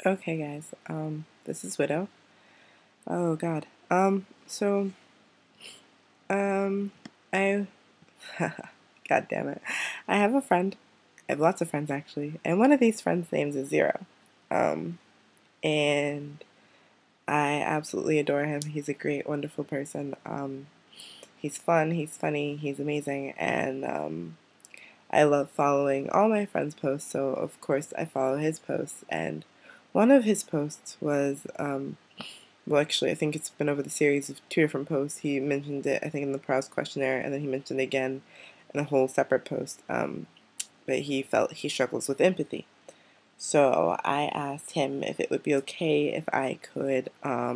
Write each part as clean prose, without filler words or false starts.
Okay, guys. This is Widow. Oh God. So, um, I, God damn it, I have a friend. I have lots of friends actually, and one of these friends' names is Zero. Um, and I absolutely adore him. He's a great, wonderful person. He's fun. He's funny. He's amazing, and I love following all my friends' posts. So of course I follow his posts, and one of his posts was well, actually, I think it's been over the series of two different posts. He mentioned it, I think, in the Proust questionnaire, and then he mentioned it again in a whole separate post. But he felt he struggles with empathy. So I asked him if it would be okay if I could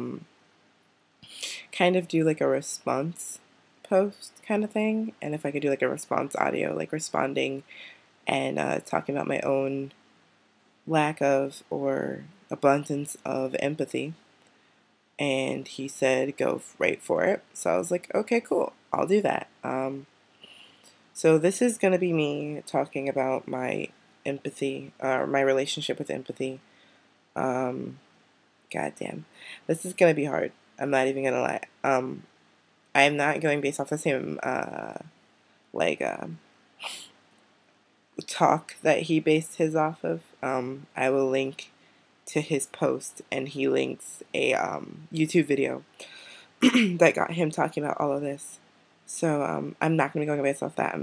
kind of do like a response post kind of thing, and if I could do like a response audio, like responding and talking about my own lack of or abundance of empathy. And he said go right for it. So I was like, okay, cool, I'll do that. So this is gonna be me talking about my empathy, my relationship with empathy. Um, Goddamn, this is gonna be hard. I'm not even gonna lie. I am not going based off the same like talk that he based his off of. I will link to his post, and he links a YouTube video that got him talking about all of this. So I'm not going to be going based off that.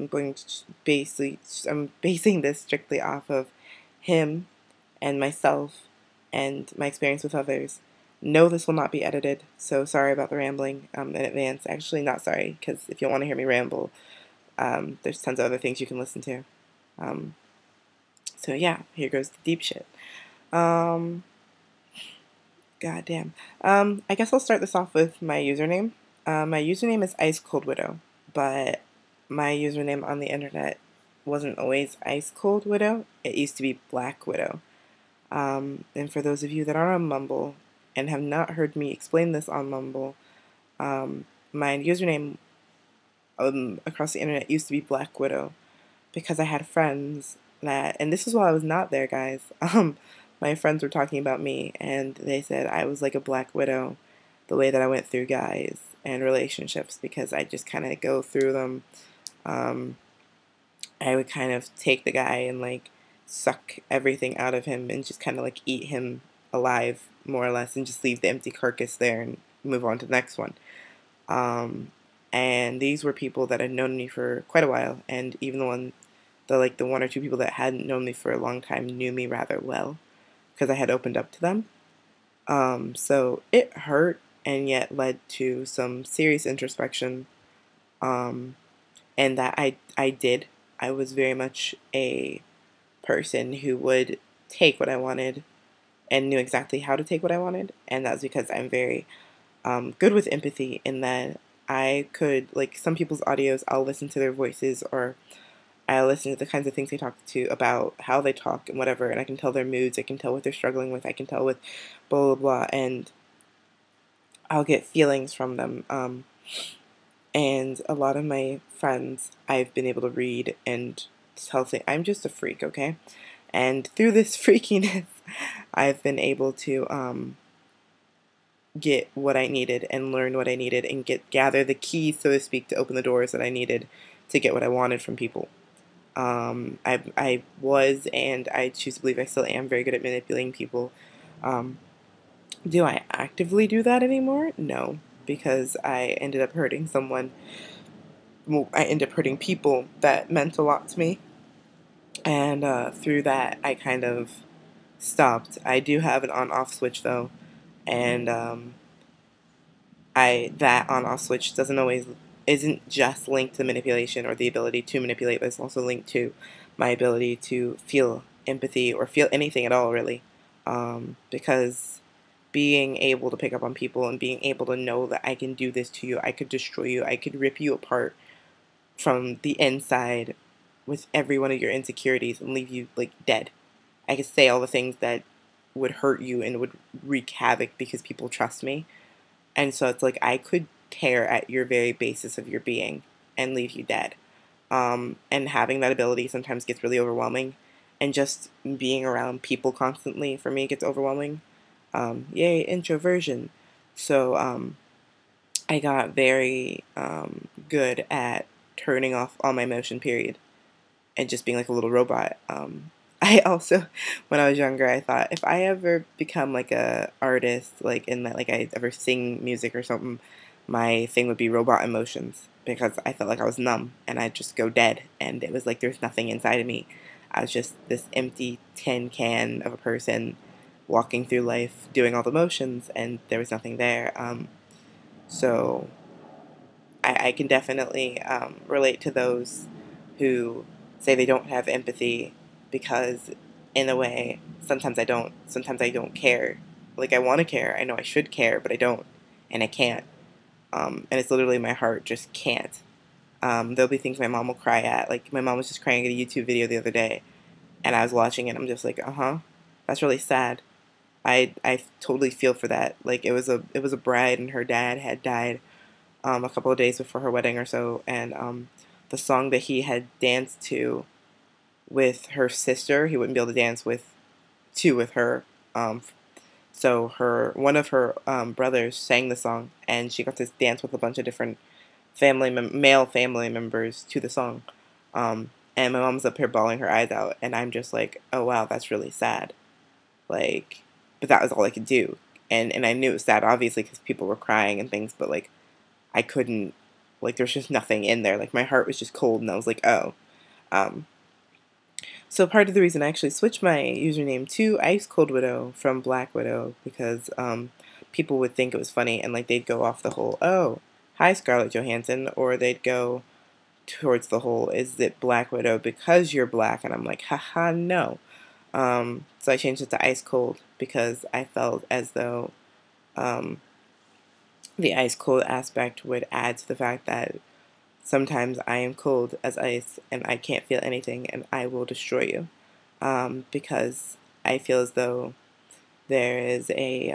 I'm basing this strictly off of him and myself and my experience with others. No, this will not be edited, so sorry about the rambling in advance. Actually, not sorry, because if you want to hear me ramble, there's tons of other things you can listen to. Um, so yeah, here goes the deep shit. Um, Goddamn. I guess I'll start this off with my username. My username is Ice Cold Widow, but my username on the internet wasn't always Ice Cold Widow. It used to be Black Widow. And for those of you that are on Mumble and have not heard me explain this on Mumble, my username across the internet used to be Black Widow because I had friends that, and this is while I was not there, guys. My friends were talking about me, and they said I was like a Black Widow, the way that I went through guys and relationships because I just kind of go through them. Um, I would kind of take the guy and like suck everything out of him and just kind of like eat him alive, more or less, and just leave the empty carcass there and move on to the next one. Um, and these were people that had known me for quite a while, and even the one or two people that hadn't known me for a long time knew me rather well because I had opened up to them. So it hurt and yet led to some serious introspection. Um, and that I did. I was very much a person who would take what I wanted and knew exactly how to take what I wanted. And that's because I'm very good with empathy in that I could, like some people's audios, I'll listen to their voices or I listen to the kinds of things they talk to about how they talk and whatever, and I can tell their moods, I can tell what they're struggling with, I can tell with blah blah blah, and I'll get feelings from them. And a lot of my friends, I've been able to read and tell things. I'm just a freak, okay? And through this freakiness, I've been able to get what I needed and learn what I needed and gather the keys, so to speak, to open the doors that I needed to get what I wanted from people. I was, and I choose to believe I still am, very good at manipulating people. Um, do I actively do that anymore? No, because I ended up hurting someone. Well, I ended up hurting people that meant a lot to me, and through that, I kind of stopped. I do have an on-off switch though, and I that on-off switch doesn't always isn't just linked to manipulation or the ability to manipulate, but it's also linked to my ability to feel empathy or feel anything at all, really. Because being able to pick up on people and being able to know that I can do this to you, I could destroy you, I could rip you apart from the inside with every one of your insecurities and leave you like dead. I could say all the things that would hurt you and would wreak havoc because people trust me. And so it's like I could tear at your very basis of your being and leave you dead. And having that ability sometimes gets really overwhelming. and just being around people constantly for me gets overwhelming. Yay, introversion. So I got very good at turning off all my emotion, period, and just being like a little robot. I also, when I was younger, I thought if I ever become like a artist, like in that, like I ever sing music or something, my thing would be robot emotions because I felt like I was numb and I'd just go dead, and it was like there's nothing inside of me. I was just this empty tin can of a person walking through life doing all the motions, and there was nothing there. So I can definitely relate to those who say they don't have empathy because, in a way, sometimes I don't care. Like, I want to care. I know I should care, but I don't. And I can't. And it's literally my heart just can't. There'll be things my mom will cry at. Like, my mom was just crying at a YouTube video the other day, and I was watching it, and I'm just like, uh-huh, that's really sad. I totally feel for that. Like, it was a bride, and her dad had died a couple of days before her wedding or so, and the song that he had danced to with her sister, he wouldn't be able to dance with her. Um, so her one of her brothers sang the song, and she got to dance with a bunch of different male family members to the song. And my mom's up here bawling her eyes out, and I'm just like, oh wow, that's really sad. Like, but that was all I could do, and I knew it was sad, obviously, because people were crying and things, but like I couldn't, like, there's just nothing in there. Like, my heart was just cold, and I was like, oh. Um, so part of the reason I actually switched my username to Ice Cold Widow from Black Widow because people would think it was funny, and like they'd go off the whole, oh, hi Scarlett Johansson, or they'd go towards the whole, is it Black Widow because you're black? And I'm like, haha, no. So I changed it to Ice Cold because I felt as though um, the ice cold aspect would add to the fact that sometimes I am cold as ice and I can't feel anything and I will destroy you. Because I feel as though there is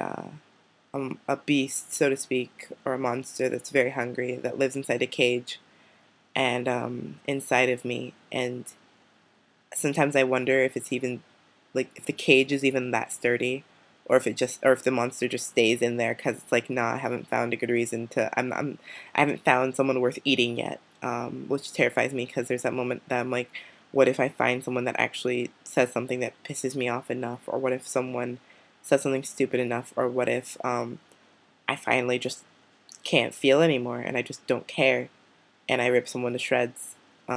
a beast, so to speak, or a monster that's very hungry that lives inside a cage and inside of me. And sometimes I wonder if it's even like if the cage is even that sturdy, or if the monster just stays in there because it's like, nah, I haven't found a good reason to. I haven't found someone worth eating yet, which terrifies me because there's that moment that I'm like, what if I find someone that actually says something that pisses me off enough, or what if someone says something stupid enough, or what if I finally just can't feel anymore and I just don't care and I rip someone to shreds.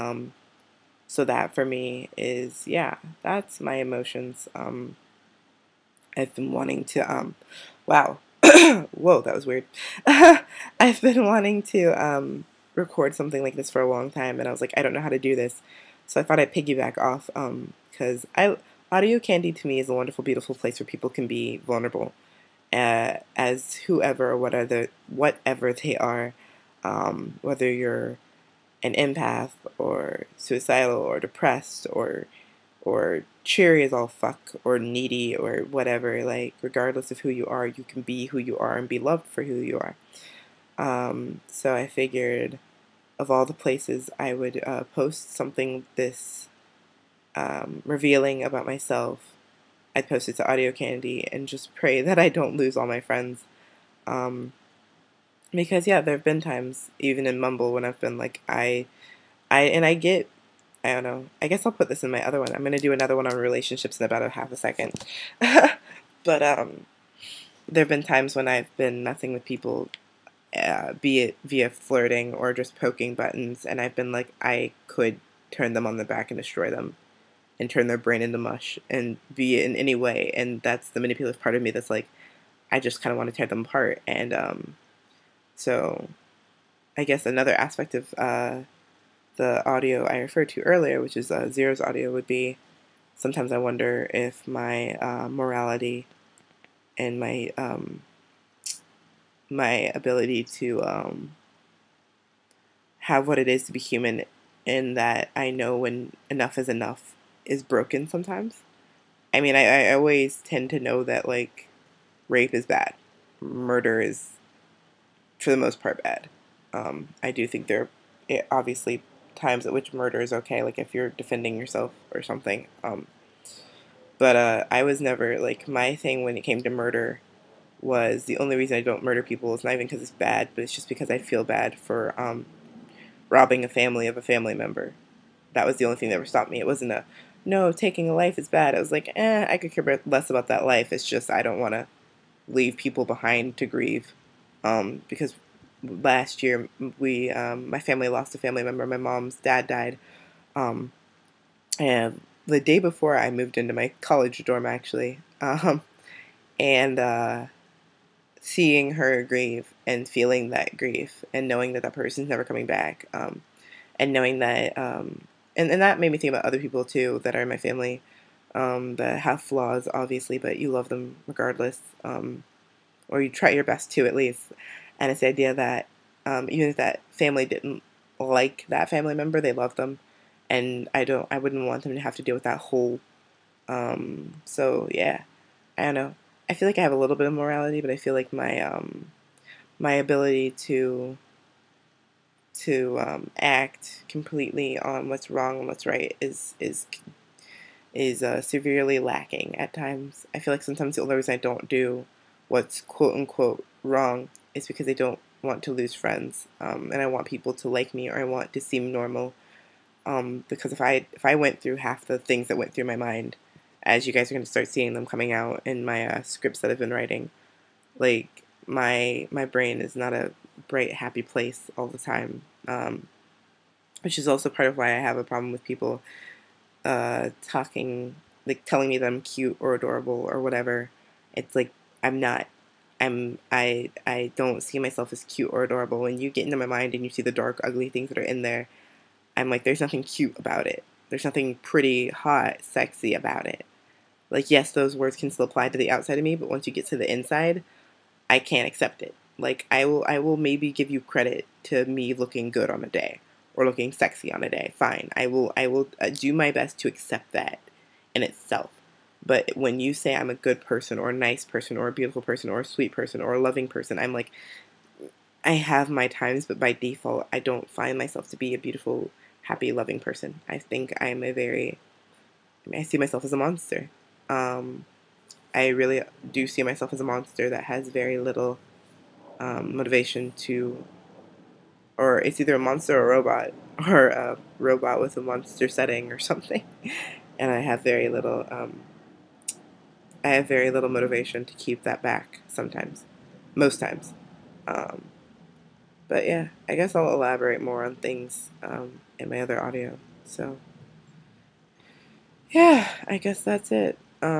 So that for me is, yeah, that's my emotions. I've been wanting to wow. Whoa, that was weird. I've been wanting to record something like this for a long time, and I was like, I don't know how to do this. So I thought I'd piggyback off because I Audio Candy to me is a wonderful, beautiful place where people can be vulnerable as whoever or whatever they are, whether you're an empath or suicidal or depressed or cheery as all fuck or needy or whatever, like regardless of who you are, you can be who you are and be loved for who you are. So I figured of all the places I would post something this revealing about myself, I'd post it to Audio Candy and just pray that I don't lose all my friends. Um, because yeah, there have been times, even in Mumble, when I've been like, I get, I don't know. I guess I'll put this in my other one. I'm gonna do another one on relationships in about a half a second. But there have been times when I've been messing with people, be it via flirting or just poking buttons, and I've been like, I could turn them on the back and destroy them, and turn their brain into mush, and be it in any way. And that's the manipulative part of me that's like, I just kind of want to tear them apart. And so I guess another aspect of the audio I referred to earlier, which is Zero's audio, would be sometimes I wonder if my morality and my ability to have what it is to be human, in that I know when enough is enough, is broken sometimes. I mean, I always tend to know that, like, rape is bad, murder is, for the most part, bad. I do think there are obviously times at which murder is okay, like if you're defending yourself or something. But I was never like my thing when it came to murder was the only reason I don't murder people is not even because it's bad, but it's just because I feel bad for robbing a family of a family member. That was the only thing that ever stopped me. It wasn't a no, taking a life is bad. I was like, I could care less about that life. It's just I don't want to leave people behind to grieve. Because last year we my family lost a family member. My mom's dad died. Um, and the day before I moved into my college dorm actually. And seeing her grieve and feeling that grief and knowing that that person's never coming back. And knowing that and that made me think about other people too that are in my family that have flaws obviously, but you love them regardless. Or you try your best to at least. And it's the idea that even if that family didn't like that family member, they love them, and I wouldn't want them to have to deal with that whole. So yeah, I don't know. I feel like I have a little bit of morality, but I feel like my ability to act completely on what's wrong and what's right is severely lacking at times. I feel like sometimes the only reason I don't do what's quote unquote wrong is because I don't want to lose friends, and I want people to like me or I want to seem normal. Because if I went through half the things that went through my mind, as you guys are going to start seeing them coming out in my scripts that I've been writing, like my brain is not a bright happy place all the time, which is also part of why I have a problem with people talking, like telling me that I'm cute or adorable or whatever. It's like I'm not. I don't see myself as cute or adorable. When you get into my mind and you see the dark, ugly things that are in there, I'm like, there's nothing cute about it. There's nothing pretty, hot, sexy about it. Like, yes, those words can still apply to the outside of me, but once you get to the inside, I can't accept it. Like I will maybe give you credit to me looking good on a day or looking sexy on a day. Fine. I will do my best to accept that in itself. But when you say I'm a good person or a nice person or a beautiful person or a sweet person or a loving person, I'm like I have my times, but by default I don't find myself to be a beautiful, happy, loving person. I think I'm a very I see myself as a monster. Um I really do see myself as a monster that has very little motivation to, or it's either a monster or a robot, or a robot with a monster setting or something. And I have very little motivation to keep that back sometimes, most times. Um, but yeah, I guess I'll elaborate more on things in my other audio. So yeah, I guess that's it.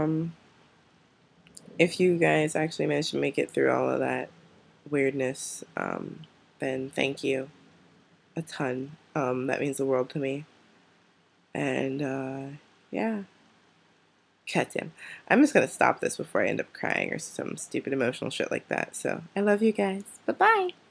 If you guys actually managed to make it through all of that weirdness, then thank you a ton. That means the world to me. And yeah, goddamn. I'm just gonna stop this before I end up crying or some stupid emotional shit like that. So I love you guys. Bye bye.